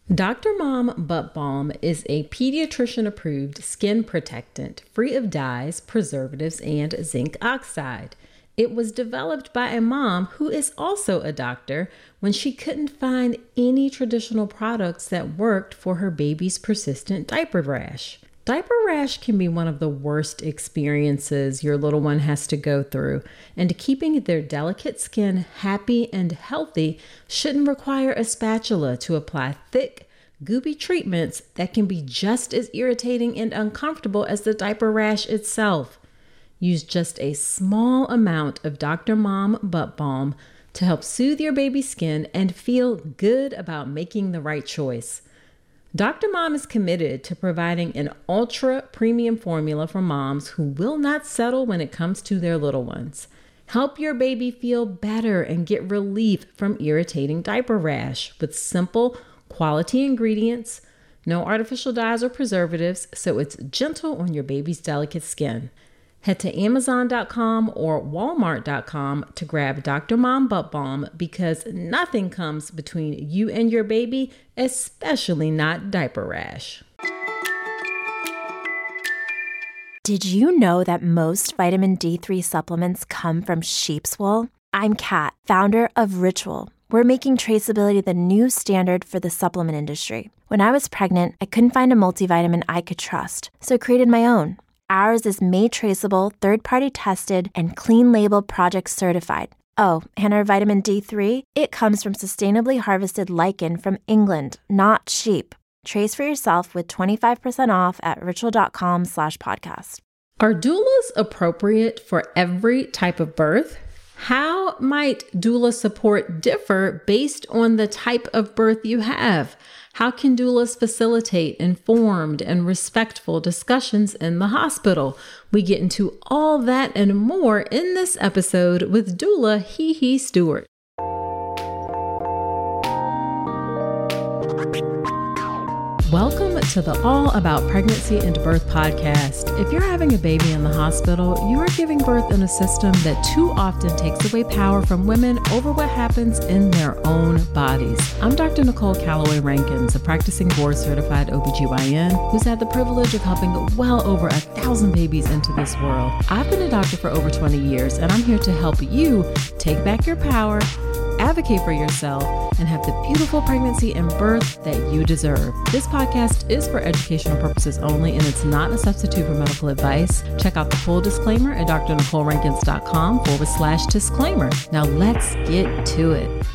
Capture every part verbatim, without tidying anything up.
Doctor Mom Butt Balm is a pediatrician-approved skin protectant free of dyes, preservatives, and zinc oxide. It was developed by a mom who is also a doctor when she couldn't find any traditional products that worked for her baby's persistent diaper rash. Diaper rash can be one of the worst experiences your little one has to go through, and keeping their delicate skin happy and healthy shouldn't require a spatula to apply thick, goopy treatments that can be just as irritating and uncomfortable as the diaper rash itself. Use just a small amount of Doctor Mom Butt Balm to help soothe your baby's skin and feel good about making the right choice. Doctor Mom is committed to providing an ultra premium formula for moms who will not settle when it comes to their little ones. Help your baby feel better and get relief from irritating diaper rash with simple, quality ingredients, no artificial dyes or preservatives, so it's gentle on your baby's delicate skin. Head to amazon dot com or walmart dot com to grab Doctor Mom Butt Balm because nothing comes between you and your baby, especially not diaper rash. Did you know that most vitamin D three supplements come from sheep's wool? I'm Kat, founder of Ritual. We're making traceability the new standard for the supplement industry. When I was pregnant, I couldn't find a multivitamin I could trust, so I created my own. Ours is made traceable, third-party tested, and clean label project certified. Oh, and our vitamin D three? It comes from sustainably harvested lichen from England, not sheep. Trace for yourself with twenty-five percent off at ritual.com slash podcast. Are doulas appropriate for every type of birth? How might doula support differ based on the type of birth you have? How can doulas facilitate informed and respectful discussions in the hospital? We get into all that and more in this episode with doula Hee-Hee Stewart. Welcome to the All About Pregnancy and Birth podcast. If you're having a baby in the hospital, you are giving birth in a system that too often takes away power from women over what happens in their own bodies. I'm Doctor Nicole Calloway Rankins, a practicing board-certified O B G Y N who's had the privilege of helping well over a thousand babies into this world. I've been a doctor for over twenty years, and I'm here to help you take back your power, advocate for yourself, and have the beautiful pregnancy and birth that you deserve. This podcast is for educational purposes only, and it's not a substitute for medical advice. Check out the full disclaimer at drnicolerankins.com forward slash disclaimer. Now let's get to it.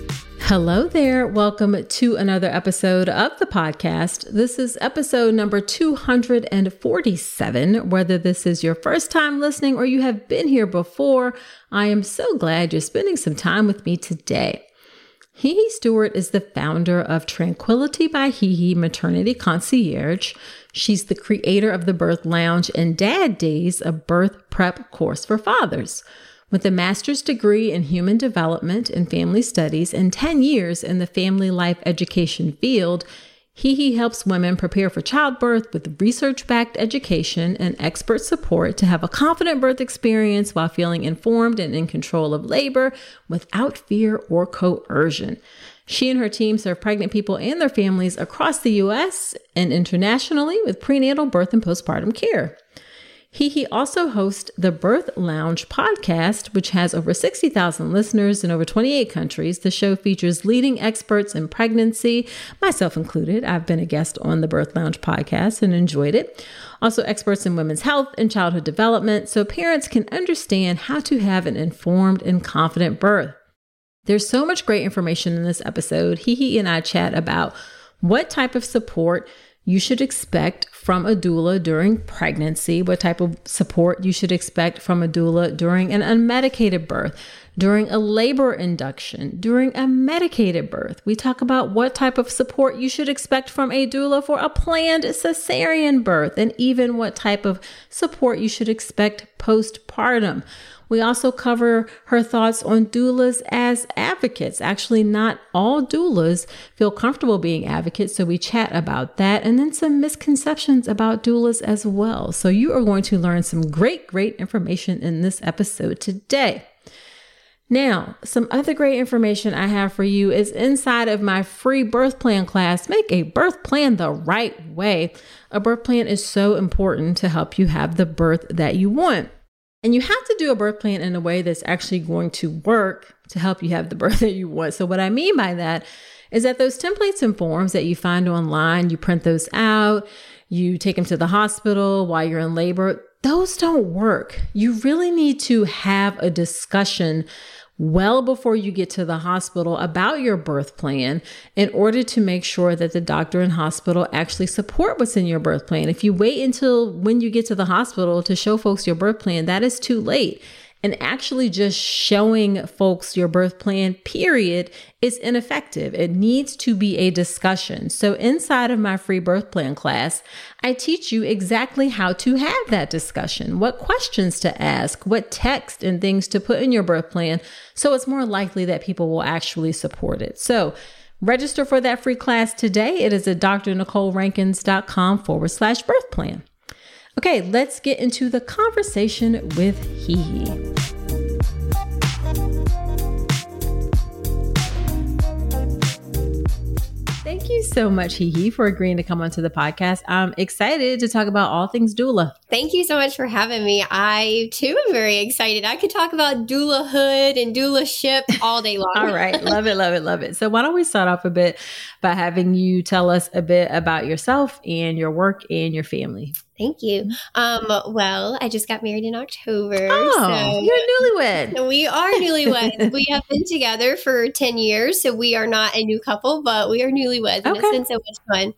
Hello there. Welcome to another episode of the podcast. This is episode number two hundred forty-seven. Whether this is your first time listening or you have been here before, I am so glad you're spending some time with me today. Hee-Hee Stewart is the founder of Tranquility by Hee-Hee Maternity Concierge. She's the creator of the Birth Lounge and Dad Days, a birth prep course for fathers. With a master's degree in human development and family studies and ten years in the family life education field, Hee-Hee helps women prepare for childbirth with research-backed education and expert support to have a confident birth experience while feeling informed and in control of labor without fear or coercion. She and her team serve pregnant people and their families across the U S and internationally with prenatal, birth, and postpartum care. Hee-Hee also hosts the Birth Lounge podcast, which has over sixty thousand listeners in over twenty-eight countries. The show features leading experts in pregnancy, myself included. I've been a guest on the Birth Lounge podcast and enjoyed it. Also experts in women's health and childhood development, so parents can understand how to have an informed and confident birth. There's so much great information in this episode. Hee-Hee and I chat about what type of support you should expect from a doula during pregnancy, what type of support you should expect from a doula during an unmedicated birth, during a labor induction, during a medicated birth. We talk about what type of support you should expect from a doula for a planned cesarean birth, and even what type of support you should expect postpartum. We also cover her thoughts on doulas as advocates. Actually, not all doulas feel comfortable being advocates, so we chat about that, and then some misconceptions about doulas as well. So you are going to learn some great, great information in this episode today. Now, some other great information I have for you is inside of my free birth plan class, Make a Birth Plan the Right Way. A birth plan is so important to help you have the birth that you want. And you have to do a birth plan in a way that's actually going to work to help you have the birth that you want. So what I mean by that is that those templates and forms that you find online, you print those out, you take them to the hospital while you're in labor, those don't work. You really need to have a discussion well before you get to the hospital about your birth plan in order to make sure that the doctor and hospital actually support what's in your birth plan. If you wait until when you get to the hospital to show folks your birth plan, that is too late. And actually just showing folks your birth plan, period, is ineffective. It needs to be a discussion. So inside of my free birth plan class, I teach you exactly how to have that discussion, what questions to ask, what text and things to put in your birth plan. So it's more likely that people will actually support it. So register for that free class today. It is at drnicolerankins.com forward slash birth plan. Okay, let's get into the conversation with Hihi. Thank you so much, Hihi, for agreeing to come onto the podcast. I'm excited to talk about all things doula. Thank you so much for having me. I, too, am very excited. I could talk about doulahood and doulaship all day long. All right. Love it, love it, love it. So why don't we start off a bit by having you tell us a bit about yourself and your work and your family. Thank you. Um, well, I just got married in October. Oh, so you're newlywed. We are newlyweds. We have been together for ten years, so we are not a new couple, but we are newlyweds, and Okay. it's been so much fun.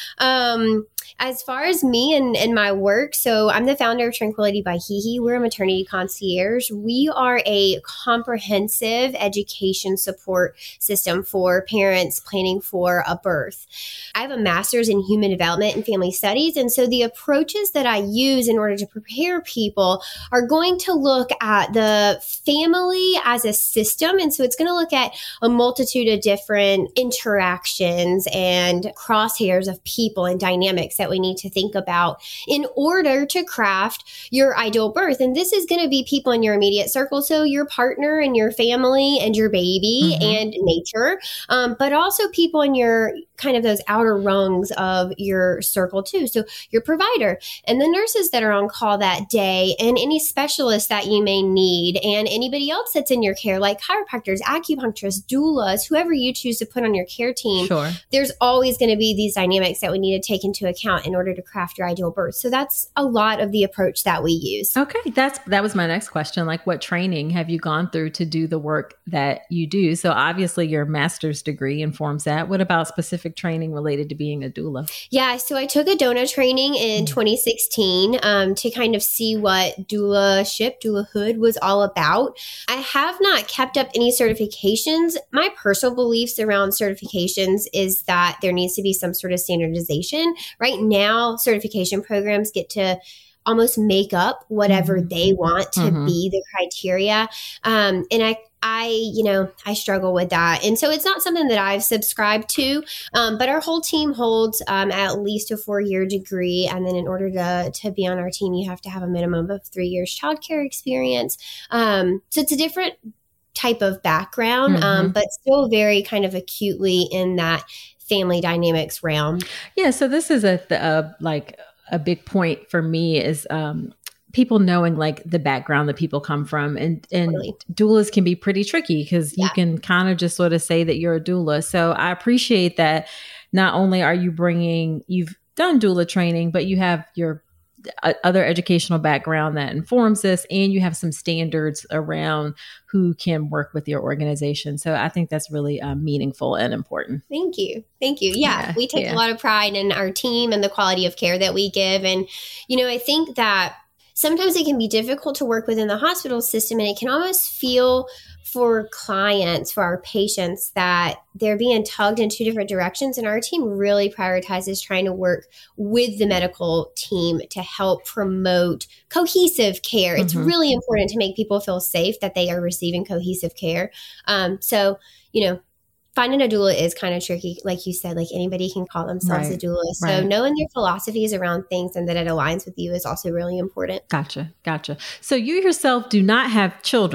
Um, as far as me and, and my work, so I'm the founder of Tranquility by Hihi. We're a maternity concierge. We are a comprehensive education support system for parents planning for a birth. I have a master's in human development and family studies, and so the approaches that I use in order to prepare people are going to look at the family as a system. And so it's going to look at a multitude of different interactions and crosshairs of people and dynamics that we need to think about in order to craft your ideal birth. And this is going to be people in your immediate circle. So your partner and your family and your baby Mm-hmm. and nature, um, but also people in your kind of those outer rungs of your circle too. So your provider and the nurses that are on call that day and any specialists that you may need and anybody else that's in your care, like chiropractors, acupuncturists, doulas, whoever you choose to put on your care team. Sure. There's always going to be these dynamics that we need to take into account in order to craft your ideal birth. So that's a lot of the approach that we use. Okay, that's that was my next question. Like, what training have you gone through to do the work that you do? So obviously your master's degree informs that. What about specific training related to being a doula? Yeah, so I took a DONA training in twenty sixteen um, to kind of see what doulaship, doulahood was all about. I have not kept up any certifications. My personal beliefs around certifications is that there needs to be some sort of standardization. Right now, certification programs get to almost make up whatever Mm-hmm. they want to Mhm. be the criteria. Um, and I, I, you know, I struggle with that. And so it's not something that I've subscribed to, um, but our whole team holds um, at least a four-year degree. And then in order to, to be on our team, you have to have a minimum of three years childcare experience. Um, so it's a different type of background, Mhm. um, but still very kind of acutely in that family dynamics realm. Yeah, so this is a, a like a big point for me is um, people knowing like the background that people come from, and and Totally. doulas can be pretty tricky because you Yeah. can kind of just sort of say that you're a doula. So I appreciate that. Not only are you bringing, you've done doula training, but you have your uh, other educational background that informs this, and you have some standards around who can work with your organization. So I think that's really uh, meaningful and important. Thank you. Thank you. Yeah, Yeah, we take yeah. a lot of pride in our team and the quality of care that we give. And, you know, I think that sometimes it can be difficult to work within the hospital system, and it can almost feel for clients, for our patients, that they're being tugged in two different directions. And our team really prioritizes trying to work with the medical team to help promote cohesive care. It's Mhm. really important to make people feel safe that they are receiving cohesive care. Um, so, you know, finding a doula is kind of tricky. Like you said, like anybody can call themselves Right, a doula. So right. knowing their philosophies around things and that it aligns with you is also really important. Gotcha. Gotcha. So you yourself do not have children.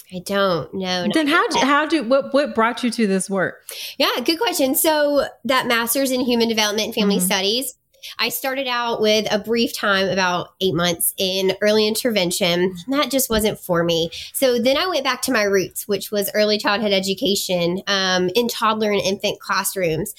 I don't know. Then how do, how do what what brought you to this work? Yeah, good question. So that master's in human development and family mm-hmm. studies, I started out with a brief time, about eight months in early intervention. That just wasn't for me. So then I went back to my roots, which was early childhood education um, in toddler and infant classrooms.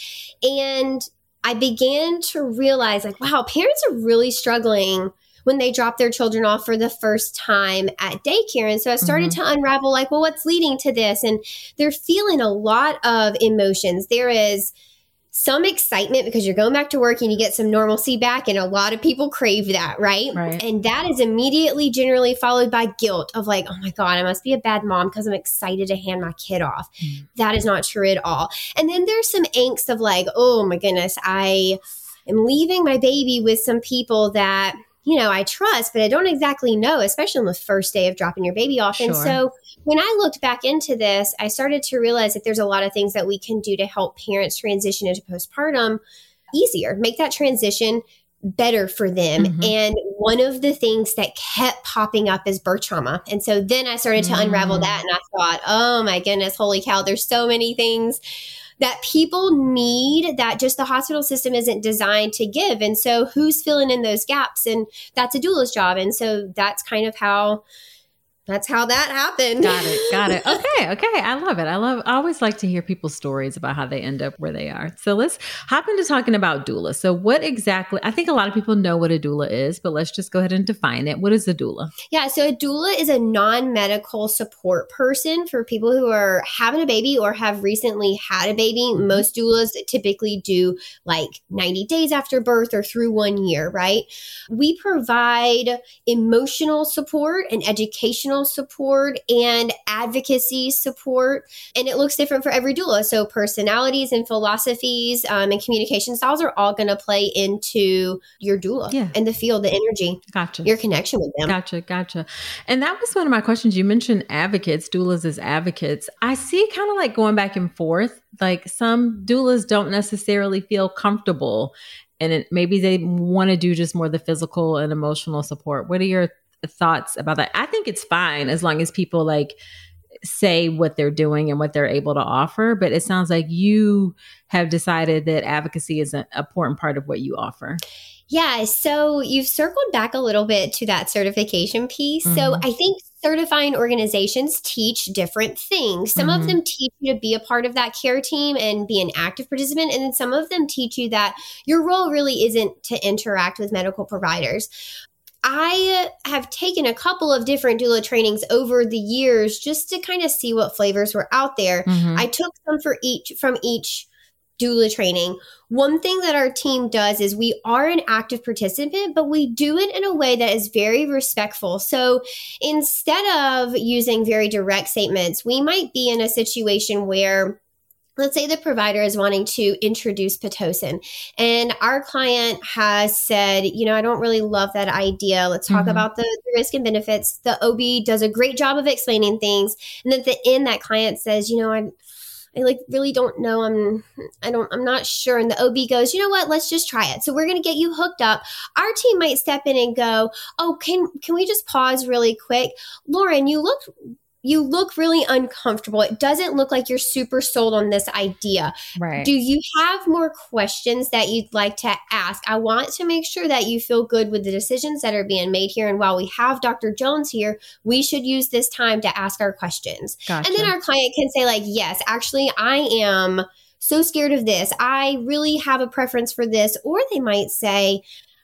And I began to realize like, wow, parents are really struggling when they drop their children off for the first time at daycare. And so I started mm-hmm. to unravel like, well, what's leading to this? And they're feeling a lot of emotions. There is some excitement because you're going back to work and you get some normalcy back. And a lot of people crave that, right? right. And that is immediately generally followed by guilt of like, oh my God, I must be a bad mom because I'm excited to hand my kid off. Mm. That is not true at all. And then there's some angst of like, oh my goodness, I am leaving my baby with some people that, you know, I trust, but I don't exactly know, especially on the first day of dropping your baby off. Sure. And so when I looked back into this, I started to realize that there's a lot of things that we can do to help parents transition into postpartum easier, make that transition better for them. Mm-hmm. And one of the things that kept popping up is birth trauma. And so then I started to mm. unravel that and I thought, oh my goodness, holy cow, there's so many things that people need that just the hospital system isn't designed to give. And so who's filling in those gaps? And that's a doula's job. And so that's kind of how That's how that happened. Got it. Got it. Okay. Okay. I love it. I love, I always like to hear people's stories about how they end up where they are. So let's hop into talking about doula. So what exactly, I think a lot of people know what a doula is, but let's just go ahead and define it. What is a doula? Yeah. So a doula is a non-medical support person for people who are having a baby or have recently had a baby. Mm-hmm. Most doulas typically do like ninety days after birth or through one year, right? We provide emotional support and educational support and advocacy support. And it looks different for every doula. So personalities and philosophies um, and communication styles are all going to play into your doula yeah. and the field, the energy, gotcha. your connection with them. Gotcha. Gotcha. And that was one of my questions. You mentioned advocates, doulas as advocates. I see kind of like going back and forth. Like some doulas don't necessarily feel comfortable and it, maybe they want to do just more the physical and emotional support. What are your thoughts about that? I think it's fine as long as people like say what they're doing and what they're able to offer. But it sounds like you have decided that advocacy is an important part of what you offer. Yeah. So you've circled back a little bit to that certification piece. Mm-hmm. So I think certifying organizations teach different things. Some mm-hmm. of them teach you to be a part of that care team and be an active participant. And then some of them teach you that your role really isn't to interact with medical providers. I have taken a couple of different doula trainings over the years just to kind of see what flavors were out there. Mm-hmm. I took some for each from each doula training. One thing that our team does is we are an active participant, but we do it in a way that is very respectful. So instead of using very direct statements, we might be in a situation where let's say the provider is wanting to introduce Pitocin and our client has said, you know, I don't really love that idea. Let's talk mm-hmm. about the, the risk and benefits. The O B does a great job of explaining things. And then at the end, that client says, you know, I, I like really don't know. I'm, I don't, I'm not sure. And the O B goes, you know what, let's just try it. So we're going to get you hooked up. Our team might step in and go, oh, can, can we just pause really quick? Lauren, you look You look really uncomfortable. It doesn't look like you're super sold on this idea. Right. Do you have more questions that you'd like to ask? I want to make sure that you feel good with the decisions that are being made here. And while we have Doctor Jones here, we should use this time to ask our questions. Gotcha. And then our client can say like, yes, actually, I am so scared of this. I really have a preference for this. Or they might say,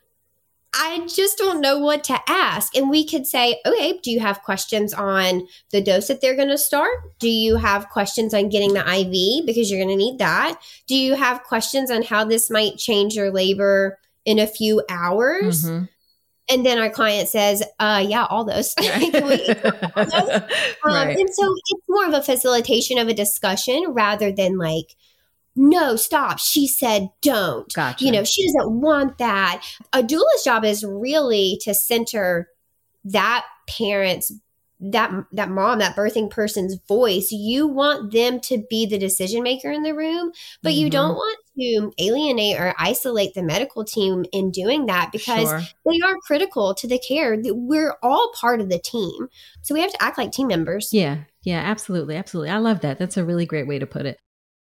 I just don't know what to ask. And we could say, okay, do you have questions on the dose that they're going to start? Do you have questions on getting the I V because you're going to need that? Do you have questions on how this might change your labor in a few hours? Mm-hmm. And then our client says, uh, yeah, all those. Can we all those? Um, right. And so it's more of a facilitation of a discussion rather than like, no, stop. She said, don't. Gotcha. You know, she doesn't want that. A doula's job is really to center that parent's, that, that mom, that birthing person's voice. You want them to be the decision maker in the room, but mm-hmm. you don't want to alienate or isolate the medical team in doing that because sure. they are critical to the care. We're all part of the team. So we have to act like team members. Yeah. Yeah, absolutely. Absolutely. I love that. That's a really great way to put it.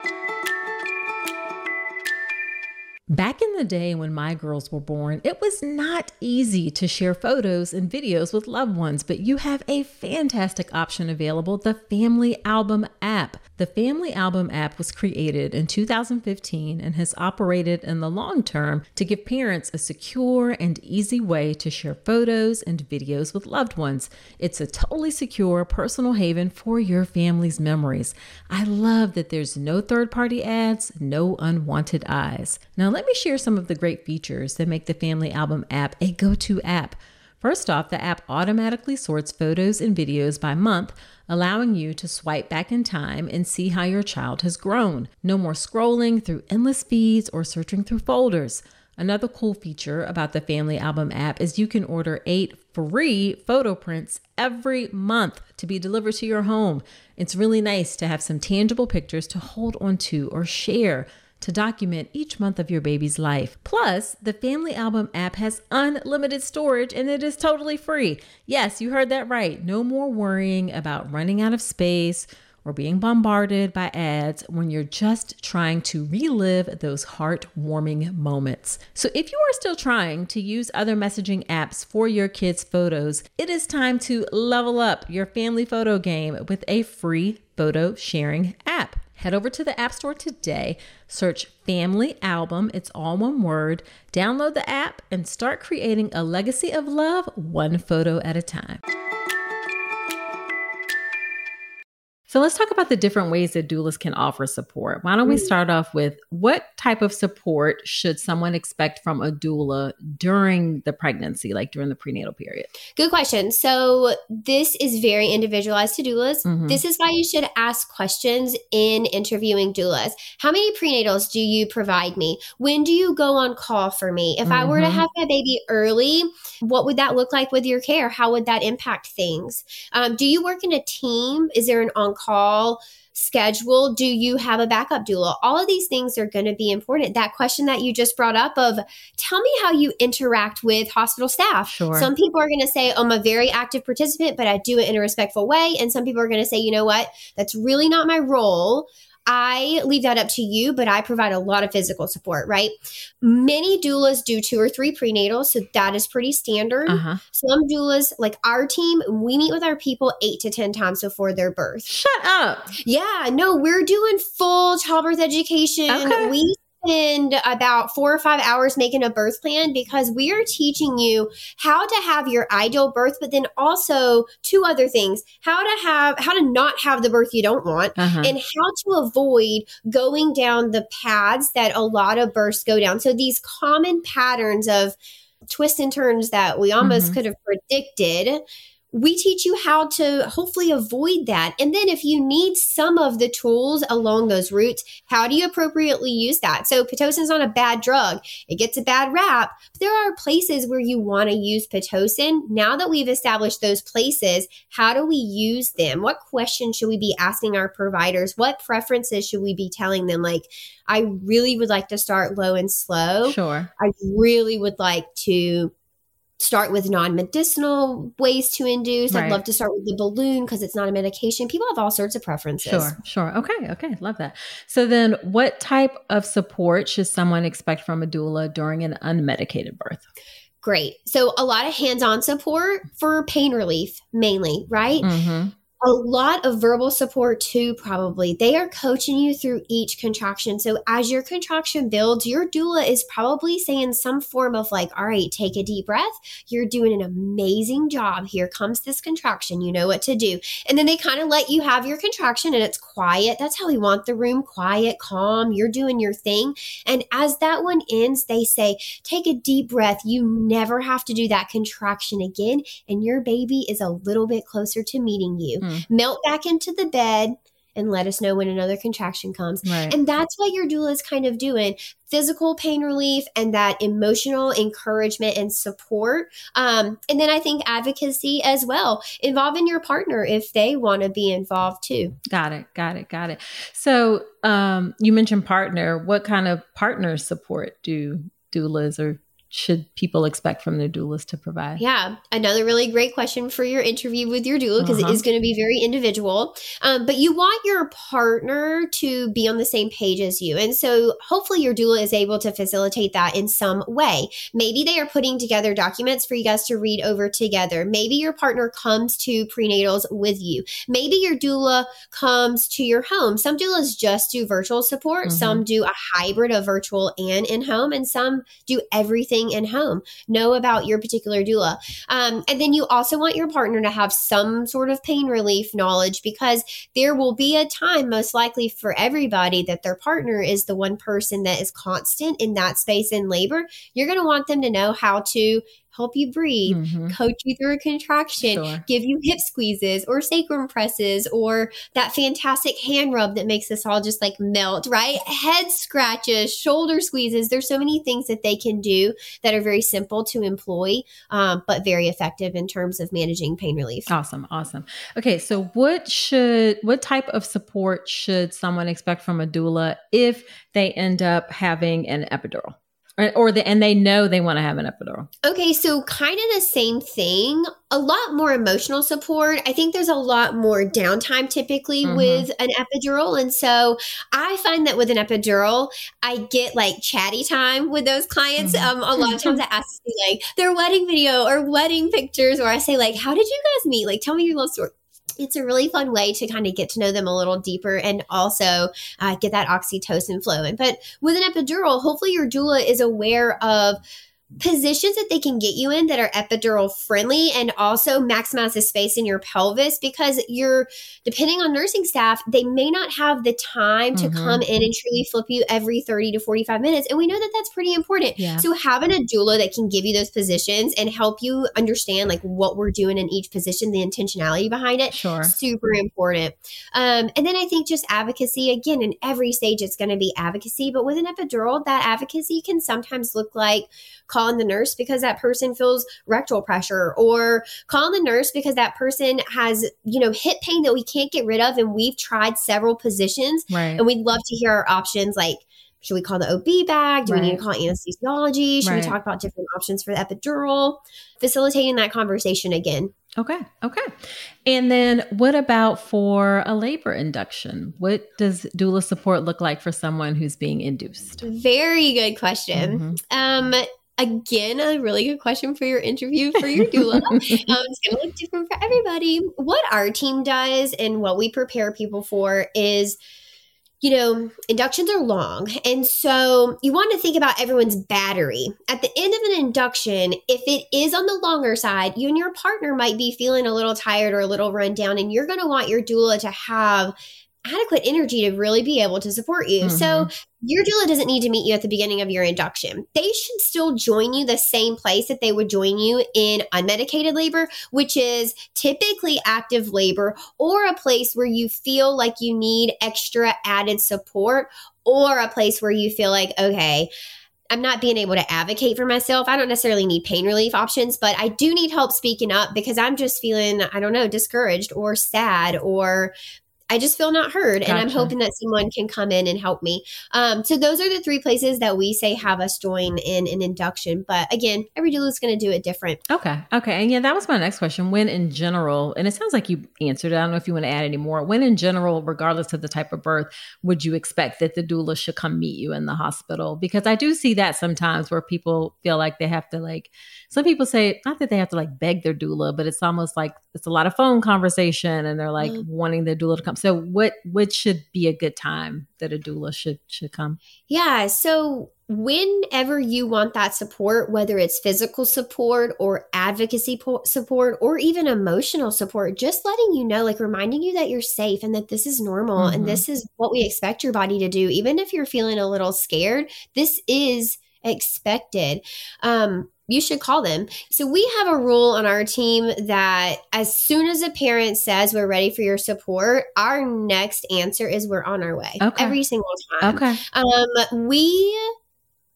Back in the day when my girls were born, it was not easy to share photos and videos with loved ones, but you have a fantastic option available, the Family Album app. The Family Album app was created in two thousand fifteen and has operated in the long term to give parents a secure and easy way to share photos and videos with loved ones. It's a totally secure personal haven for your family's memories. I love that there's no third-party ads, no unwanted eyes. Now, let me share some of the great features that make the Family Album app a go-to app. First off, the app automatically sorts photos and videos by month, allowing you to swipe back in time and see how your child has grown. No more scrolling through endless feeds or searching through folders. Another cool feature about the Family Album app is you can order eight free photo prints every month to be delivered to your home. It's really nice to have some tangible pictures to hold on to or share to document each month of your baby's life. Plus, the Family Album app has unlimited storage and it is totally free. Yes, you heard that right. No more worrying about running out of space or being bombarded by ads when you're just trying to relive those heartwarming moments. So if you are still trying to use other messaging apps for your kids' photos, it is time to level up your family photo game with a free photo sharing app. Head over to the App Store today, search Family Album, it's all one word, download the app, and start creating a legacy of love one photo at a time. So let's talk about the different ways that doulas can offer support. Why don't we start off with what type of support should someone expect from a doula during the pregnancy, like during the prenatal period? Good question. So this is very individualized to doulas. Mhm. This is why you should ask questions in interviewing doulas. How many prenatals do you provide me? When do you go on call for me? If I were to Mhm. have my baby early, what would that look like with your care? How would that impact things? Um, do you work in a team? Is there an on-call schedule? Do you have a backup doula? All of these things are going to be important. That question that you just brought up of, tell me how you interact with hospital staff. Sure. Some people are going to say, I'm a very active participant, but I do it in a respectful way. And some people are going to say, you know what? That's really not my role. I leave that up to you, but I provide a lot of physical support, right? Many doulas do two or three prenatals, so that is pretty standard. Uh-huh. Some doulas, like our team, we meet with our people eight to ten times before their birth. Shut up. Yeah, no, we're doing full childbirth education. Okay. We spend about four or five hours making a birth plan because we are teaching you how to have your ideal birth, but then also two other things, how to have, how to not have the birth you don't want, Uh-huh. and how to avoid going down the paths that a lot of births go down. So these common patterns of twists and turns that we almost Mhm. could have predicted, we teach you how to hopefully avoid that. And then if you need some of the tools along those routes, how do you appropriately use that? So Pitocin is not a bad drug. It gets a bad rap. But there are places where you want to use Pitocin. Now that we've established those places, how do we use them? What questions should we be asking our providers? What preferences should we be telling them? Like, I really would like to start low and slow. Sure. I really would like to start with non-medicinal ways to induce. Right. I'd love to start with the balloon because it's not a medication. People have all sorts of preferences. Sure, sure. Okay, okay. Love that. So then what type of support should someone expect from a doula during an unmedicated birth? Great. So a lot of hands-on support for pain relief mainly, right? Mm-hmm. A lot of verbal support too, probably. They are coaching you through each contraction. So as your contraction builds, your doula is probably saying some form of like, all right, take a deep breath. You're doing an amazing job. Here comes this contraction. You know what to do. And then they kind of let you have your contraction and it's quiet. That's how we want the room, quiet, calm. You're doing your thing. And as that one ends, they say, take a deep breath. You never have to do that contraction again. And your baby is a little bit closer to meeting you. Mm. Melt back into the bed and let us know when another contraction comes. Right. And that's what your doula is kind of doing. Physical pain relief and that emotional encouragement and support. Um, and then I think advocacy as well. Involving your partner if they want to be involved too. Got it. Got it. Got it. So um, you mentioned partner. What kind of partner support do doulas or should people expect from their doulas to provide? Yeah, another really great question for your interview with your doula, because uh-huh. it is going to be very individual. Um, but you want your partner to be on the same page as you. And so hopefully your doula is able to facilitate that in some way. Maybe they are putting together documents for you guys to read over together. Maybe your partner comes to prenatals with you. Maybe your doula comes to your home. Some doulas just do virtual support. Mm-hmm. Some do a hybrid of virtual and in-home, and some do everything in home. Know about your particular doula. Um, and then you also want your partner to have some sort of pain relief knowledge, because there will be a time, most likely for everybody, that their partner is the one person that is constant in that space in labor. You're going to want them to know how to help you breathe, mm-hmm. coach you through a contraction, sure. give you hip squeezes or sacrum presses, or that fantastic hand rub that makes us all just like melt, right? Head scratches, shoulder squeezes. There's so many things that they can do that are very simple to employ, um, but very effective in terms of managing pain relief. Awesome. Awesome. Okay. So what should, what type of support should someone expect from a doula if they end up having an epidural? Or, or the, and they know they want to have an epidural. Okay, so kind of the same thing. A lot more emotional support. I think there's a lot more downtime typically mm-hmm. with an epidural. And so I find that with an epidural, I get like chatty time with those clients. Mm-hmm. Um, a lot of times I ask to see like their wedding video or wedding pictures, or I say like, how did you guys meet? Like, tell me your little story. It's a really fun way to kind of get to know them a little deeper, and also uh, get that oxytocin flowing. But with an epidural, hopefully your doula is aware of positions that they can get you in that are epidural friendly, and also maximize the space in your pelvis, because you're depending on nursing staff, they may not have the time to mm-hmm. come in and truly flip you every thirty to forty-five minutes. And we know that that's pretty important. Yeah. So having a doula that can give you those positions and help you understand like what we're doing in each position, the intentionality behind it, sure. super important. Um, and then I think just advocacy, again, in every stage, it's going to be advocacy, but with an epidural, that advocacy can sometimes look like calling the nurse because that person feels rectal pressure, or calling the nurse because that person has, you know, hip pain that we can't get rid of. And we've tried several positions right. and we'd love to hear our options. Like, should we call the O B bag? Do right. we need to call anesthesiology? Should right. we talk about different options for the epidural? Facilitating that conversation again. Okay. Okay. And then what about for a labor induction? What does doula support look like for someone who's being induced? Very good question. Mm-hmm. Um, Again, a really good question for your interview for your doula. um, it's going to look different for everybody. What our team does and what we prepare people for is, you know, inductions are long. And so you want to think about everyone's battery. At the end of an induction, if it is on the longer side, you and your partner might be feeling a little tired or a little run down, and you're going to want your doula to have adequate energy to really be able to support you. Mm-hmm. So your doula doesn't need to meet you at the beginning of your induction. They should still join you the same place that they would join you in unmedicated labor, which is typically active labor, or a place where you feel like you need extra added support, or a place where you feel like, okay, I'm not being able to advocate for myself. I don't necessarily need pain relief options, but I do need help speaking up because I'm just feeling, I don't know, discouraged or sad, or I just feel not heard. Gotcha. And I'm hoping that someone can come in and help me. Um, so those are the three places that we say have us join in an induction. But again, every doula is going to do it different. Okay. Okay. And yeah, that was my next question. When in general, and it sounds like you answered it, I don't know if you want to add any more. When in general, regardless of the type of birth, would you expect that the doula should come meet you in the hospital? Because I do see that sometimes where people feel like they have to like, some people say, not that they have to like beg their doula, but it's almost like it's a lot of phone conversation and they're like mm. wanting their doula to come. So what what should be a good time that a doula should should come? Yeah. So whenever you want that support, whether it's physical support or advocacy po- support or even emotional support, just letting you know, like reminding you that you're safe and that this is normal mm-hmm. and this is what we expect your body to do. Even if you're feeling a little scared, this is expected. Um, you should call them. So we have a rule on our team that as soon as a parent says we're ready for your support, our next answer is we're on our way. Okay. Every single time. Okay. Um, we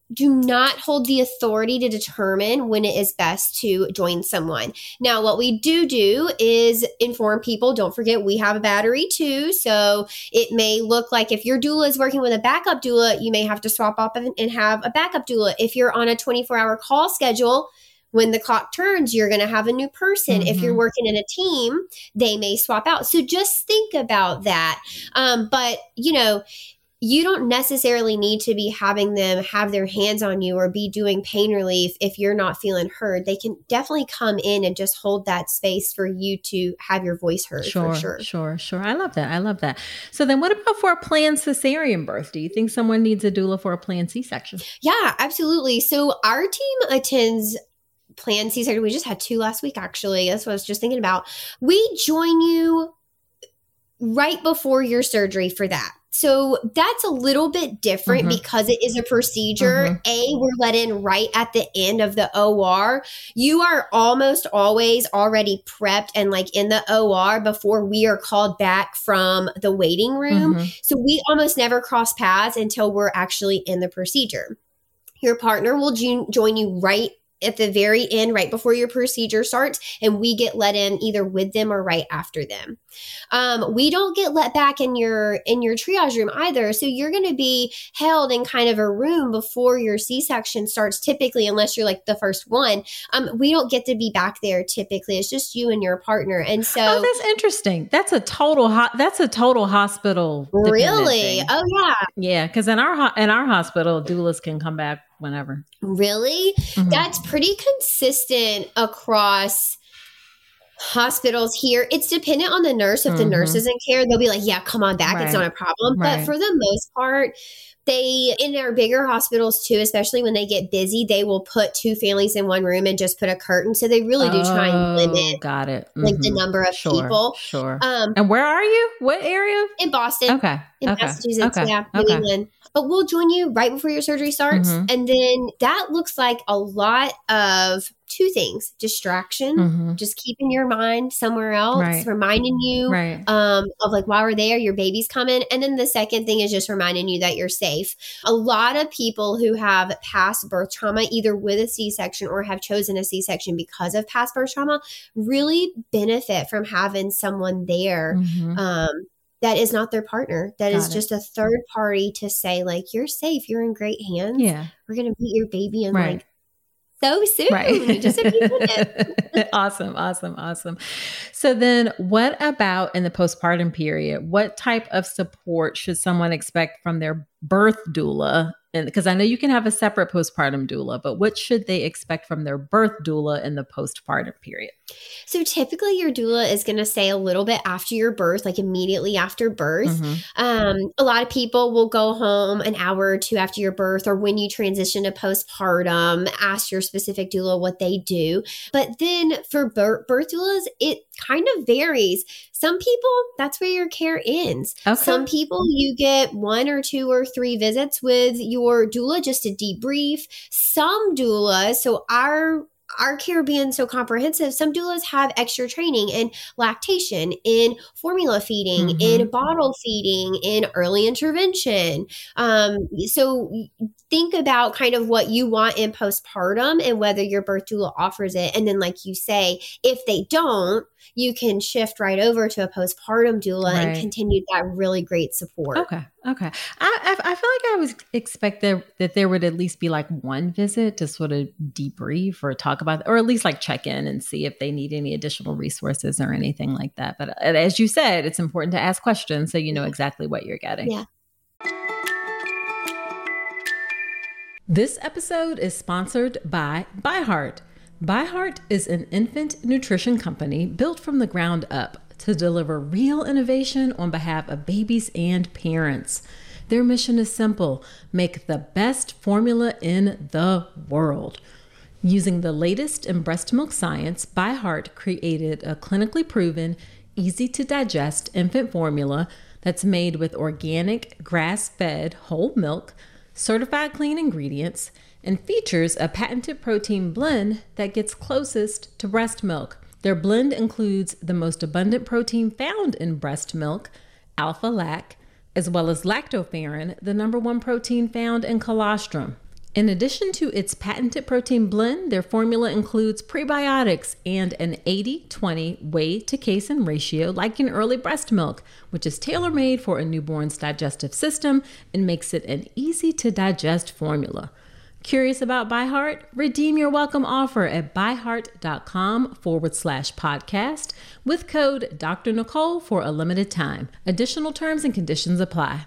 do not hold the authority to determine when it is best to join someone. Now, what we do do is inform people. Don't forget, we have a battery too. So it may look like if your doula is working with a backup doula, you may have to swap off and, and have a backup doula. If you're on a twenty-four hour call schedule, when the clock turns, you're going to have a new person. Mm-hmm. If you're working in a team, they may swap out. So just think about that. Um, but, you know, you don't necessarily need to be having them have their hands on you or be doing pain relief if you're not feeling heard. They can definitely come in and just hold that space for you to have your voice heard. Sure, for sure. Sure, sure. I love that. I love that. So then what about for a planned cesarean birth? Do you think someone needs a doula for a planned C-section? Yeah, absolutely. So our team attends planned C-section. We just had two last week, actually. That's what I was just thinking about. We join you right before your surgery for that. So that's a little bit different mm-hmm. because it is a procedure. Mm-hmm. A, we're let in right at the end of the O R. You are almost always already prepped and like in the O R before we are called back from the waiting room. Mm-hmm. So we almost never cross paths until we're actually in the procedure. Your partner will jo- join you right at the very end, right before your procedure starts, and we get let in either with them or right after them. Um, we don't get let back in your in your triage room either. So you're going to be held in kind of a room before your C-section starts, typically, unless you're like the first one. Um, we don't get to be back there typically. It's just you and your partner. And so oh, that's interesting. That's a total ho- that's a total hospital. Really? Oh yeah. Yeah, because in our ho- in our hospital, doulas can come back whenever. Really? Mm-hmm. That's pretty consistent across hospitals here. It's dependent on the nurse. If mm-hmm. the nurse isn't care, they'll be like, yeah, come on back. Right. It's not a problem. Right. But for the most part, they, in our bigger hospitals too, especially when they get busy, they will put two families in one room and just put a curtain. So they really do try and limit got it. Mm-hmm. like the number of sure, people. Sure. Um, and where are you? What area? In Boston. Okay. In okay. Massachusetts. Okay. Yeah. New okay. England. But we'll join you right before your surgery starts. Mm-hmm. And then that looks like a lot of two things: distraction, mm-hmm. just keeping your mind somewhere else, right. reminding you right. um, of like, while we're there, your baby's coming. And then the second thing is just reminding you that you're safe. A lot of people who have past birth trauma, either with a C-section or have chosen a C-section because of past birth trauma, really benefit from having someone there mm-hmm. um, that is not their partner. That Got is it. Just a third party to say, like, you're safe. You're in great hands. Yeah. We're going to meet your baby in right. like so soon. Right. Just a few minutes. Awesome. Awesome. Awesome. So then what about in the postpartum period? What type of support should someone expect from their birth doula? And because I know you can have a separate postpartum doula, but what should they expect from their birth doula in the postpartum period? So typically your doula is going to say a little bit after your birth, like immediately after birth. Mm-hmm. Um, a lot of people will go home an hour or two after your birth, or when you transition to postpartum, ask your specific doula what they do. But then for birth, birth doulas, it kind of varies. Some people, that's where your care ends. Okay. Some people, you get one or two or three visits with your doula just to debrief. Some doulas, so our Our care being so comprehensive, some doulas have extra training in lactation, in formula feeding, mm-hmm. in bottle feeding, in early intervention. Um, so think about kind of what you want in postpartum and whether your birth doula offers it. And then, like you say, if they don't, you can shift right over to a postpartum doula right. and continue that really great support. Okay. Okay. I, I, I feel like I would expect there, that there would at least be like one visit to sort of debrief or talk about, or at least like check in and see if they need any additional resources or anything like that. But as you said, it's important to ask questions so you know exactly what you're getting. Yeah. This episode is sponsored by ByHeart. ByHeart is an infant nutrition company built from the ground up to deliver real innovation on behalf of babies and parents. Their mission is simple: make the best formula in the world. Using the latest in breast milk science, ByHeart created a clinically proven, easy to digest infant formula that's made with organic, grass-fed whole milk, certified clean ingredients, and features a patented protein blend that gets closest to breast milk. Their blend includes the most abundant protein found in breast milk, alpha-lac, as well as lactoferrin, the number one protein found in colostrum. In addition to its patented protein blend, their formula includes prebiotics and an eighty twenty whey to casein ratio like in early breast milk, which is tailor-made for a newborn's digestive system and makes it an easy-to-digest formula. Curious about ByHeart? Redeem your welcome offer at byheart.com forward slash podcast with code Doctor Nicole for a limited time. Additional terms and conditions apply.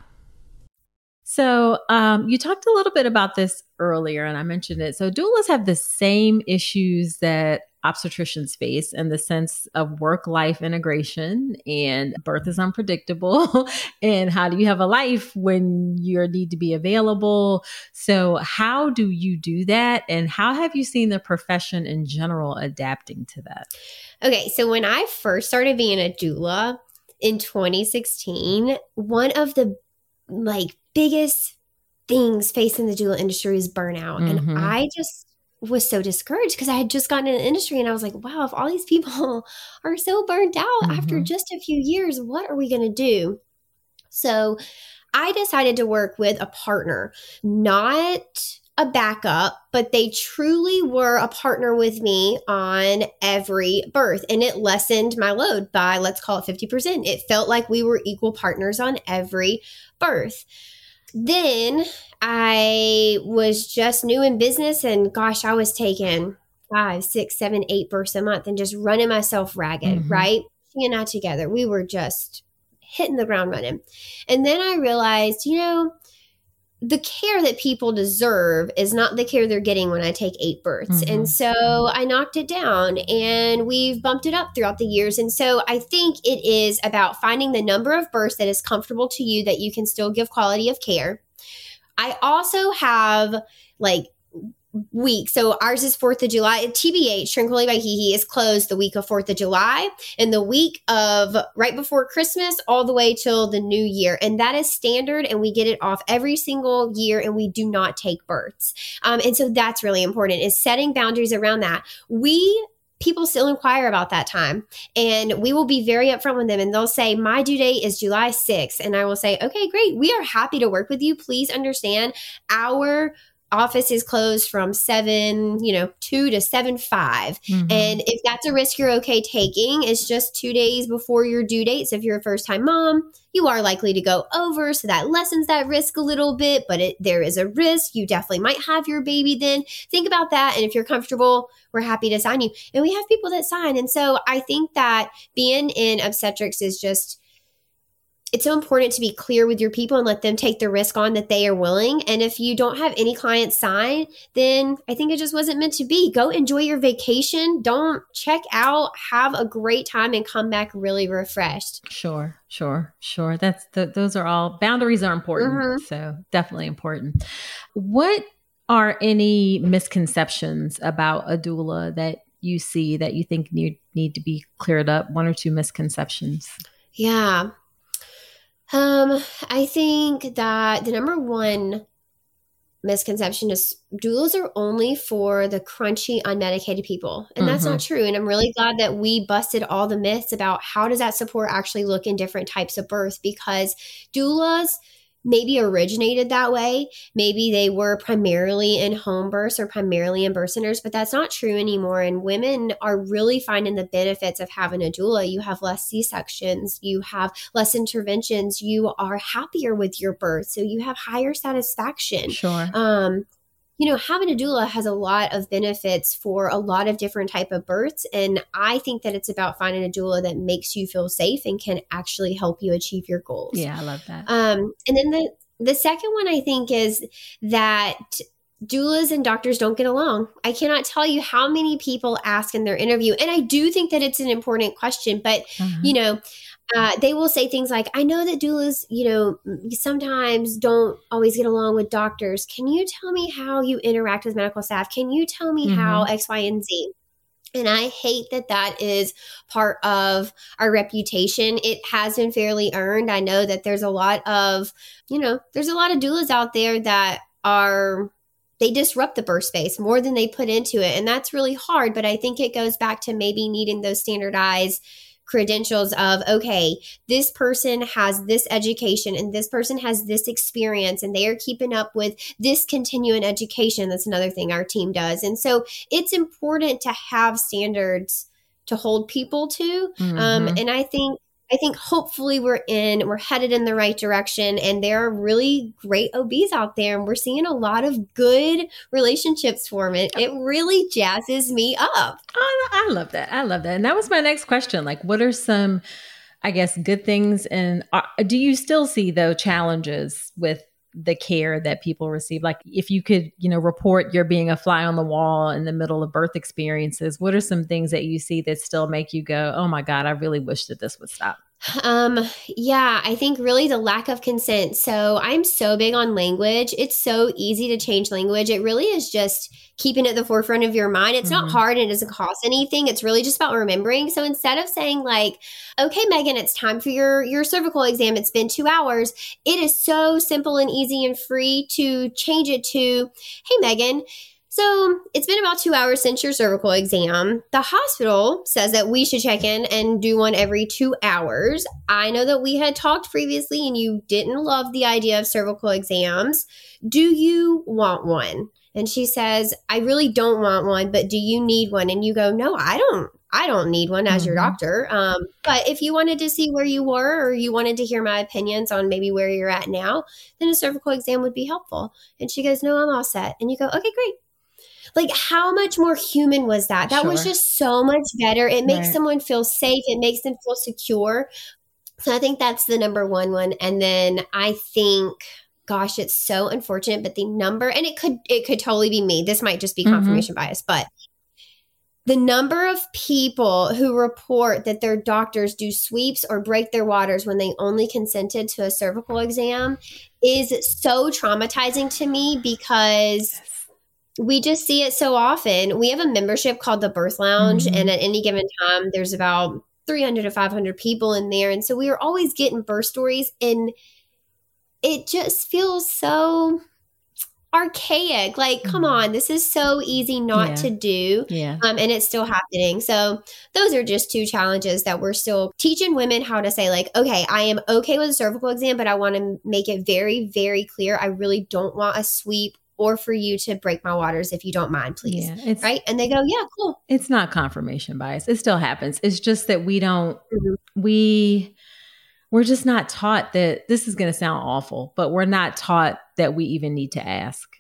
So um, you talked a little bit about this earlier, and I mentioned it. So doulas have the same issues that obstetricians face in the sense of work-life integration, and birth is unpredictable. And how do you have a life when you need to be available? So how do you do that? And how have you seen the profession in general adapting to that? Okay, so when I first started being a doula in twenty sixteen, one of the like biggest things facing the doula industry is burnout. Mm-hmm. And I just was so discouraged because I had just gotten in the industry and I was like, wow, if all these people are so burnt out mm-hmm. after just a few years, what are we going to do? So I decided to work with a partner, not a backup, but they truly were a partner with me on every birth. And it lessened my load by, let's call it fifty percent. It felt like we were equal partners on every birth. Then I was just new in business and gosh, I was taking five, six, seven, eight births a month and just running myself ragged, mm-hmm. right? She and I together, we were just hitting the ground running. And then I realized, you know, the care that people deserve is not the care they're getting when I take eight births. Mm-hmm. And so I knocked it down and we've bumped it up throughout the years. And so I think it is about finding the number of births that is comfortable to you that you can still give quality of care. I also have like week. So ours is fourth of July. T B H, Tranquility by Hihi, is closed the week of fourth of July and the week of right before Christmas all the way till the new year. And that is standard and we get it off every single year and we do not take births. Um, and so that's really important, is setting boundaries around that. We People still inquire about that time and we will be very upfront with them and they'll say, my due date is July sixth. And I will say, okay, great. We are happy to work with you. Please understand our office is closed from seven, you know, two to seven, five. Mm-hmm. And if that's a risk you're okay taking, it's just two days before your due date. So if you're a first time mom, you are likely to go over. So that lessens that risk a little bit, but it, there is a risk. You definitely might have your baby then. Think about that. And if you're comfortable, we're happy to sign you. And we have people that sign. And so I think that being in obstetrics is just, it's so important to be clear with your people and let them take the risk on that they are willing. And if you don't have any clients sign, then I think it just wasn't meant to be. Go enjoy your vacation. Don't check out. Have a great time and come back really refreshed. Sure, sure, sure. That's the, those are all, boundaries are important. Mm-hmm. So definitely important. What are any misconceptions about a doula that you see that you think need, need to be cleared up? One or two misconceptions? Yeah. Um, I think that the number one misconception is doulas are only for the crunchy, unmedicated people. And mm-hmm. that's not true. And I'm really glad that we busted all the myths about how does that support actually look in different types of birth, because doulas maybe originated that way. Maybe they were primarily in home births or primarily in birth centers, but that's not true anymore. And women are really finding the benefits of having a doula. You have less C-sections, you have less interventions, you are happier with your birth. So you have higher satisfaction. Sure. Um, you know, having a doula has a lot of benefits for a lot of different type of births. And I think that it's about finding a doula that makes you feel safe and can actually help you achieve your goals. Yeah, I love that. Um, and then the, the second one I think is that doulas and doctors don't get along. I cannot tell you how many people ask in their interview. And I do think that it's an important question, but uh-huh. you know, Uh, they will say things like, I know that doulas, you know, sometimes don't always get along with doctors. Can you tell me how you interact with medical staff? Can you tell me mm-hmm. how X, Y, and Z? And I hate that that is part of our reputation. It has been fairly earned. I know that there's a lot of, you know, there's a lot of doulas out there that are, they disrupt the birth space more than they put into it. And that's really hard. But I think it goes back to maybe needing those standardized credentials of, okay, this person has this education and this person has this experience and they are keeping up with this continuing education. That's another thing our team does. And so it's important to have standards to hold people to. Mm-hmm. Um, and I think I think hopefully we're in, we're headed in the right direction, and there are really great O Bs out there, and we're seeing a lot of good relationships form. It it really jazzes me up. Oh, I love that. I love that. And that was my next question. Like, what are some, I guess, good things? And uh, do you still see, though, challenges with the care that people receive? Like, if you could, you know, report you're being a fly on the wall in the middle of birth experiences, what are some things that you see that still make you go, oh my God, I really wish that this would stop? Um, yeah, I think really the lack of consent. So I'm so big on language. It's so easy to change language. It really is just keeping it at the forefront of your mind. It's mm-hmm. not hard and it doesn't cost anything. It's really just about remembering. So instead of saying like, okay, Megan, it's time for your, your cervical exam. It's been two hours. It is so simple and easy and free to change it to, hey, Megan, so it's been about two hours since your cervical exam. The hospital says that we should check in and do one every two hours. I know that we had talked previously and you didn't love the idea of cervical exams. Do you want one? And she says, I really don't want one, but do you need one? And you go, no, I don't. I don't need one as mm-hmm. your doctor. Um, but if you wanted to see where you were or you wanted to hear my opinions on maybe where you're at now, then a cervical exam would be helpful. And she goes, no, I'm all set. And you go, okay, great. Like, how much more human was that? That sure. was just so much better. It makes right. someone feel safe. It makes them feel secure. So I think that's the number one one. And then I think, gosh, it's so unfortunate, but the number, and it could, it could totally be me. This might just be confirmation mm-hmm. bias, but the number of people who report that their doctors do sweeps or break their waters when they only consented to a cervical exam is so traumatizing to me because we just see it so often. We have a membership called the Birth Lounge, mm-hmm. and at any given time, there's about three hundred to five hundred people in there. And so we are always getting birth stories, and it just feels so archaic. Like, come mm-hmm. on, this is so easy not yeah. to do. Yeah. Um, and it's still happening. So those are just two challenges that we're still teaching women how to say, like, okay, I am okay with a cervical exam, but I want to make it very, very clear. I really don't want a sweep or for you to break my waters if you don't mind, please. Yeah, right? And they go, yeah, cool. It's not confirmation bias. It still happens. It's just that we don't, mm-hmm. we, we're just not taught that. This is going to sound awful, but we're not taught that we even need to ask.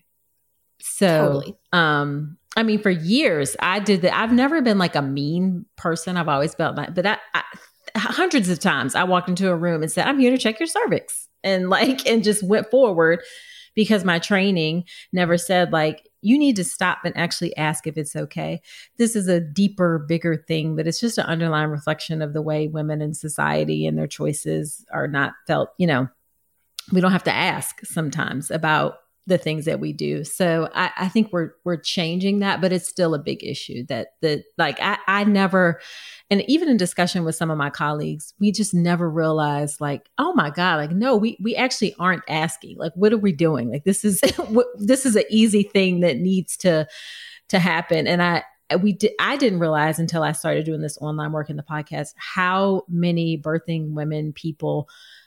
So, totally. um, I mean, for years I did that. I've never been like a mean person. I've always felt like, but I, I, hundreds of times I walked into a room and said, I'm here to check your cervix, and like, and just went forward. Because my training never said like, you need to stop and actually ask if it's okay. This is a deeper, bigger thing, but it's just an underlying reflection of the way women in society and their choices are not felt. You know, we don't have to ask sometimes about the things that we do. So I, I think we're we're changing that, but it's still a big issue that that like I, I never, and even in discussion with some of my colleagues, we just never realized like, oh my God, like, no, we we actually aren't asking. Like, what are we doing? Like, this is this is an easy thing that needs to to happen. And I we did I didn't realize until I started doing this online work in the podcast how many birthing women people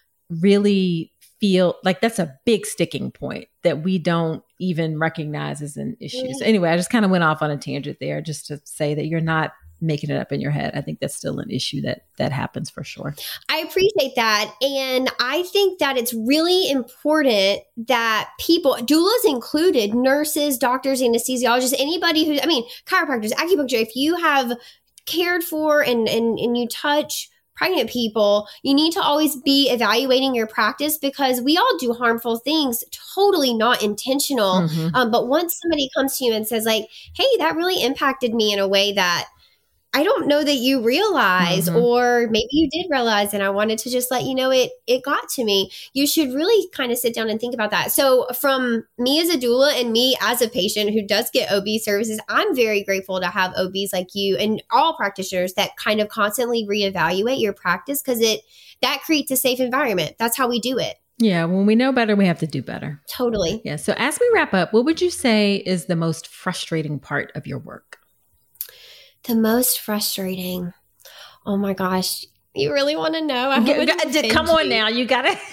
really feel like that's a big sticking point that we don't even recognize as an issue. So anyway, I just kind of went off on a tangent there just to say that you're not making it up in your head. I think that's still an issue that that happens for sure. I appreciate that. And I think that it's really important that people, doulas included, nurses, doctors, anesthesiologists, anybody who, I mean, chiropractors, acupuncture, if you have cared for and and, and you touch pregnant people, you need to always be evaluating your practice because we all do harmful things, totally not intentional. Mm-hmm. Um, but once somebody comes to you and says like, hey, that really impacted me in a way that I don't know that you realize, mm-hmm. or maybe you did realize, and I wanted to just let you know it it got to me. You should really kind of sit down and think about that. So from me as a doula and me as a patient who does get O B services, I'm very grateful to have O Bs like you and all practitioners that kind of constantly reevaluate your practice because it that creates a safe environment. That's how we do it. Yeah. When we know better, we have to do better. Totally. Yeah. So as we wrap up, what would you say is the most frustrating part of your work? The most frustrating. Oh my gosh. You really want to know? I G- g- come on now. You got to.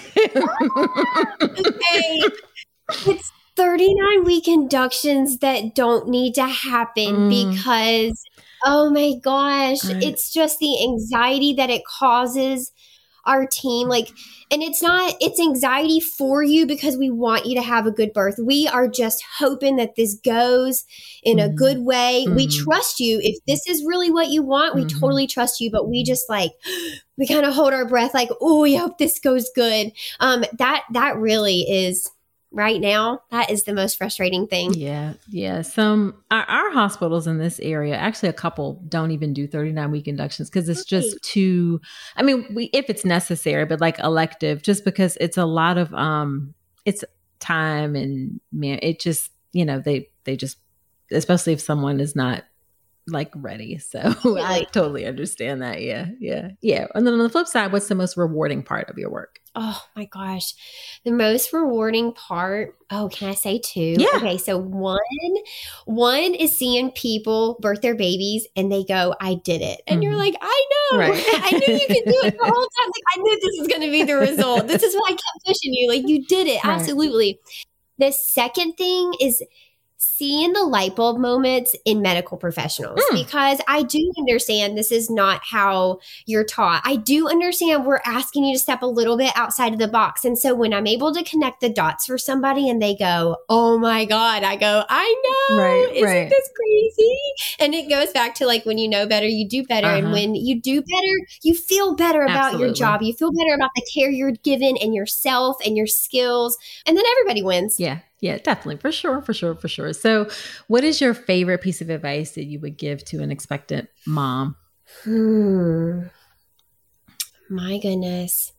Okay. It's thirty-nine week inductions that don't need to happen mm. because, oh my gosh, I, it's just the anxiety that it causes our team. Like, and it's not, it's anxiety for you because we want you to have a good birth. We are just hoping that this goes in mm. a good way. Mm. We trust you. If this is really what you want, we mm-hmm. totally trust you, but we just like, we kind of hold our breath like, oh, we hope this goes good. Um, that, that really is right now, that is the most frustrating thing. Yeah. Yeah. Some, our, our hospitals in this area, actually a couple don't even do thirty-nine week inductions because it's right. just too, I mean, we, if it's necessary, but like elective, just because it's a lot of, um, it's time and man, it just, you know, they, they just, especially if someone is not like ready. So yeah. I totally understand that. Yeah. Yeah. Yeah. And then on the flip side, what's the most rewarding part of your work? Oh my gosh. The most rewarding part. Oh, can I say two? Yeah. Okay. So one, one is seeing people birth their babies and they go, I did it. And mm-hmm. you're like, I know, right. I knew you could do it the whole time. Like, I knew this was going to be the result. This is why I kept pushing you. Like, you did it. Right. Absolutely. The second thing is seeing the light bulb moments in medical professionals, mm. because I do understand this is not how you're taught. I do understand we're asking you to step a little bit outside of the box. And so when I'm able to connect the dots for somebody and they go, oh my God, I go, I know, right, isn't right. this crazy? And it goes back to like, when you know better, you do better. Uh-huh. And when you do better, you feel better about Absolutely. Your job. You feel better about the care you're given and yourself and your skills. And then everybody wins. Yeah. Yeah, definitely. For sure. For sure. For sure. So what is your favorite piece of advice that you would give to an expectant mom? Hmm. My goodness.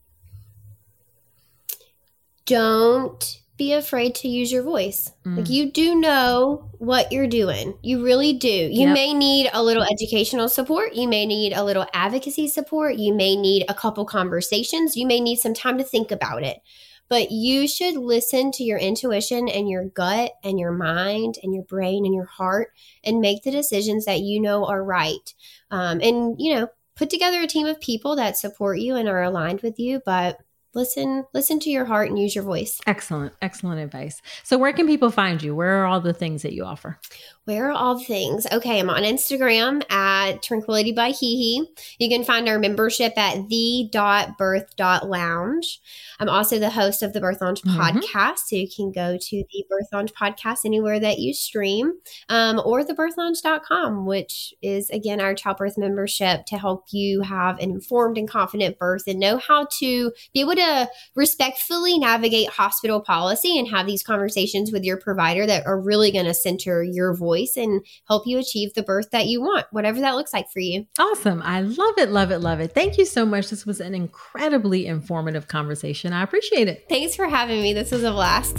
Don't be afraid to use your voice. Mm. Like, you do know what you're doing. You really do. You yep. may need a little educational support. You may need a little advocacy support. You may need a couple conversations. You may need some time to think about it. But you should listen to your intuition and your gut and your mind and your brain and your heart and make the decisions that you know are right. Um, and, you know, put together a team of people that support you and are aligned with you. But listen, listen to your heart and use your voice. Excellent. Excellent advice. So where can people find you? Where are all the things that you offer? Where are all the things? Okay, I'm on Instagram at Tranquility by Hihi. You can find our membership at the dot birth dot lounge. I'm also the host of the Birth Lounge mm-hmm. podcast, so you can go to the Birth Lounge podcast anywhere that you stream, um, or the birth lounge dot com, which is, again, our childbirth membership to help you have an informed and confident birth and know how to be able to respectfully navigate hospital policy and have these conversations with your provider that are really going to center your voice and help you achieve the birth that you want, whatever that looks like for you. Awesome. I love it, love it, love it. Thank you so much. This was an incredibly informative conversation. I appreciate it. Thanks for having me. This was a blast.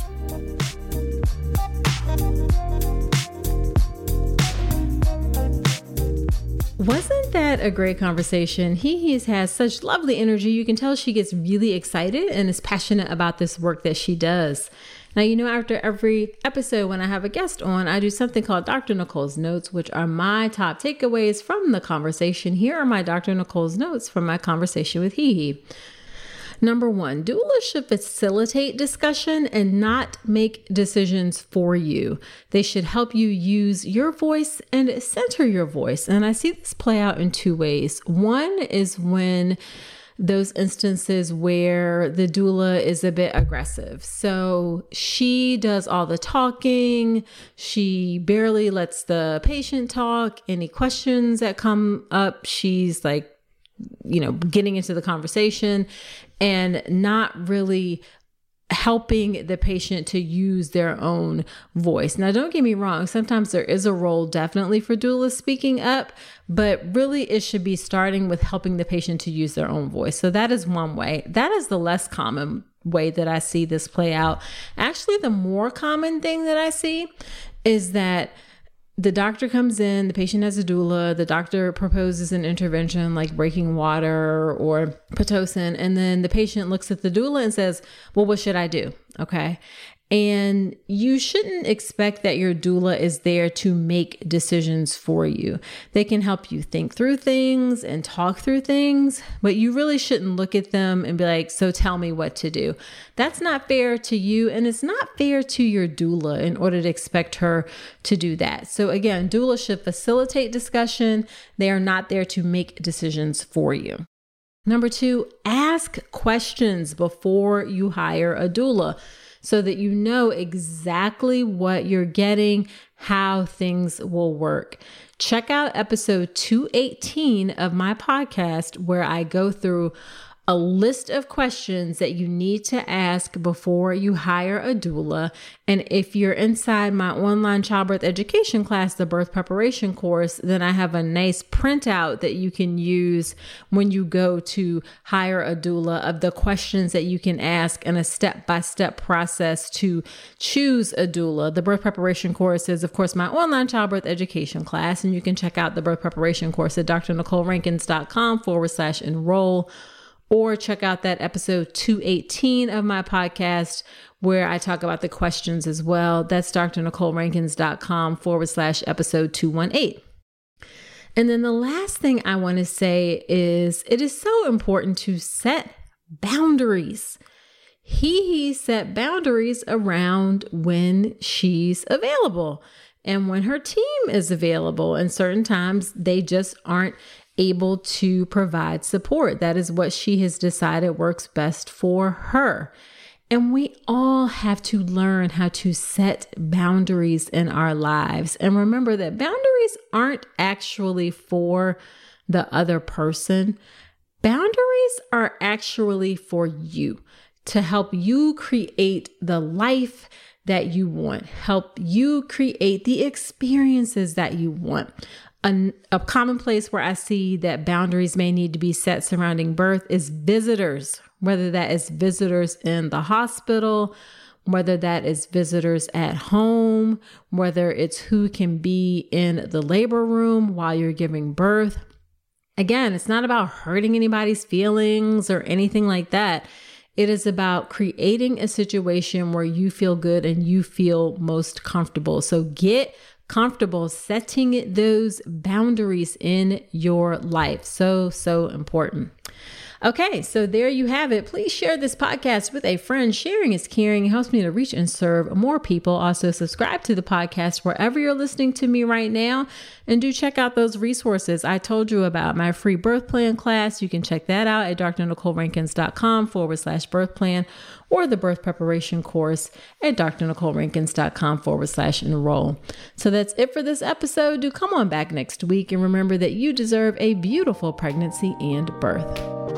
Wasn't that a great conversation? Hihi has such lovely energy. You can tell she gets really excited and is passionate about this work that she does. Now, you know, after every episode, when I have a guest on, I do something called Doctor Nicole's Notes, which are my top takeaways from the conversation. Here are my Doctor Nicole's Notes from my conversation with Hihi. Number one, doulas should facilitate discussion and not make decisions for you. They should help you use your voice and center your voice. And I see this play out in two ways. One is when those instances where the doula is a bit aggressive. So she does all the talking. She barely lets the patient talk. Any questions that come up, she's like, you know, getting into the conversation and not really helping the patient to use their own voice. Now, don't get me wrong. Sometimes there is a role definitely for doulas speaking up, but really it should be starting with helping the patient to use their own voice. So that is one way. That is the less common way that I see this play out. Actually, the more common thing that I see is that the doctor comes in, the patient has a doula, the doctor proposes an intervention like breaking water or Pitocin, and then the patient looks at the doula and says, well, what should I do? Okay. And you shouldn't expect that your doula is there to make decisions for you. They can help you think through things and talk through things, but you really shouldn't look at them and be like, so tell me what to do. That's not fair to you, and it's not fair to your doula in order to expect her to do that. So again, doula should facilitate discussion. They are not there to make decisions for you. Number two, ask questions before you hire a doula, so that you know exactly what you're getting, how things will work. Check out episode two eighteen of my podcast, where I go through a list of questions that you need to ask before you hire a doula. And if you're inside my online childbirth education class, the birth preparation course, then I have a nice printout that you can use when you go to hire a doula of the questions that you can ask and a step-by-step process to choose a doula. The birth preparation course is, of course, my online childbirth education class, and you can check out the birth preparation course at drnicolerankins.com forward slash enroll. Or check out that episode two eighteen of my podcast where I talk about the questions as well. That's drnicolerankins.com forward slash episode two eighteen. And then the last thing I want to say is it is so important to set boundaries. He set boundaries around when she's available and when her team is available. And certain times they just aren't able to provide support. That is what she has decided works best for her. And we all have to learn how to set boundaries in our lives. And remember that boundaries aren't actually for the other person. Boundaries are actually for you, to help you create the life that you want, help you create the experiences that you want. A, a common place where I see that boundaries may need to be set surrounding birth is visitors, whether that is visitors in the hospital, whether that is visitors at home, whether it's who can be in the labor room while you're giving birth. Again, it's not about hurting anybody's feelings or anything like that. It is about creating a situation where you feel good and you feel most comfortable. So get comfortable setting those boundaries in your life. So, so important. Okay, so there you have it. Please share this podcast with a friend. Sharing is caring. It helps me to reach and serve more people. Also, subscribe to the podcast wherever you're listening to me right now. And do check out those resources. I told you about my free birth plan class. You can check that out at drnicolerankins.com forward slash birth plan, or the birth preparation course at drnicolerankins.com forward slash enroll. So that's it for this episode. Do come on back next week, and remember that you deserve a beautiful pregnancy and birth.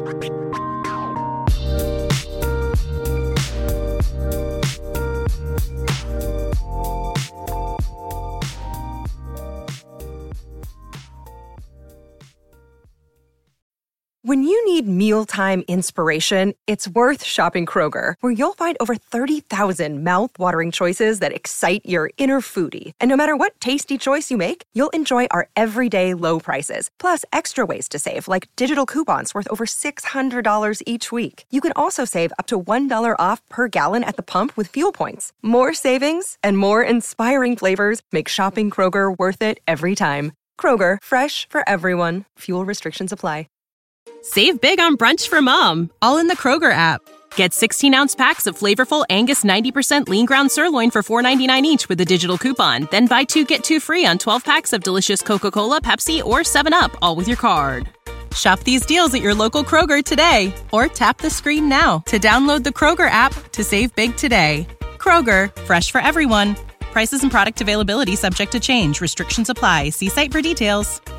When you need mealtime inspiration, it's worth shopping Kroger, where you'll find over thirty thousand mouth-watering choices that excite your inner foodie. And no matter what tasty choice you make, you'll enjoy our everyday low prices, plus extra ways to save, like digital coupons worth over six hundred dollars each week. You can also save up to one dollar off per gallon at the pump with fuel points. More savings and more inspiring flavors make shopping Kroger worth it every time. Kroger, fresh for everyone. Fuel restrictions apply. Save big on brunch for mom, all in the Kroger app. Get sixteen-ounce packs of flavorful Angus ninety percent lean ground sirloin for four ninety-nine each with a digital coupon. Then buy two, get two free on twelve packs of delicious Coca-Cola, Pepsi, or seven up, all with your card. Shop these deals at your local Kroger today, or tap the screen now to download the Kroger app to save big today. Kroger, fresh for everyone. Prices and product availability subject to change. Restrictions apply. See site for details.